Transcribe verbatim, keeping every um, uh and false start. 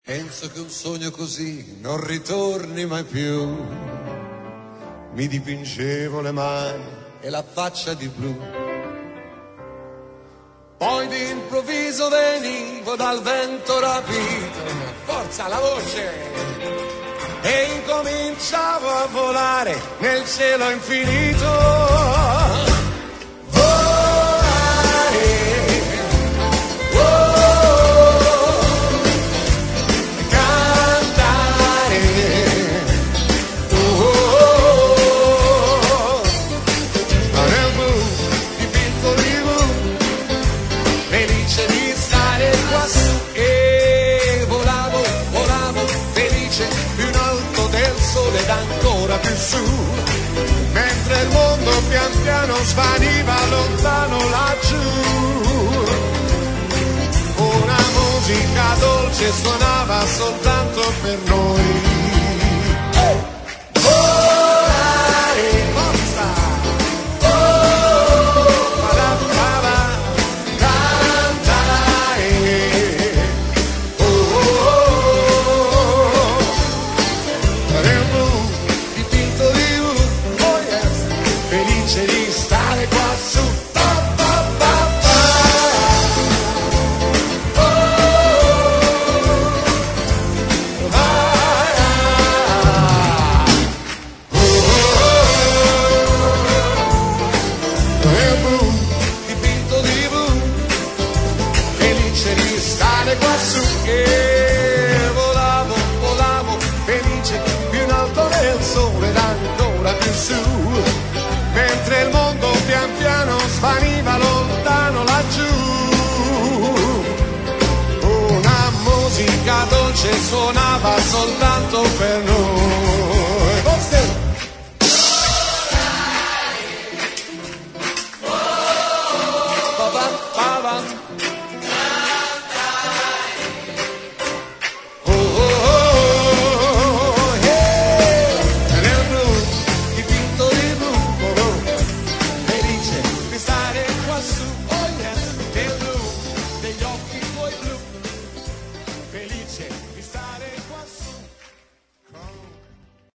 Penso che un sogno così non ritorni mai più. Mi dipingevo le mani e la faccia di blu. Poi d'improvviso venivo dal vento rapito. Forza la voce! E incominciavo a volare nel cielo infinito. Ancora più su, mentre il mondo pian piano svaniva lontano laggiù. Una musica dolce suonava soltanto per noi. Volare, forza! Oh, parapara, cantare. Oh, oh, oh, oh. Felice di stare qua su. Pa, pa, pa, pa. Oh, ah, oh, oh, oh, boom, dipinto di blu. Felice di stare qua su. Che volavo, volavo, felice più in alto del sole ed ancora più su. Mentre il mondo pian piano svaniva lontano laggiù. Una musica dolce suonava soltanto per noi. Vostè. Oh, oh, oh, oh.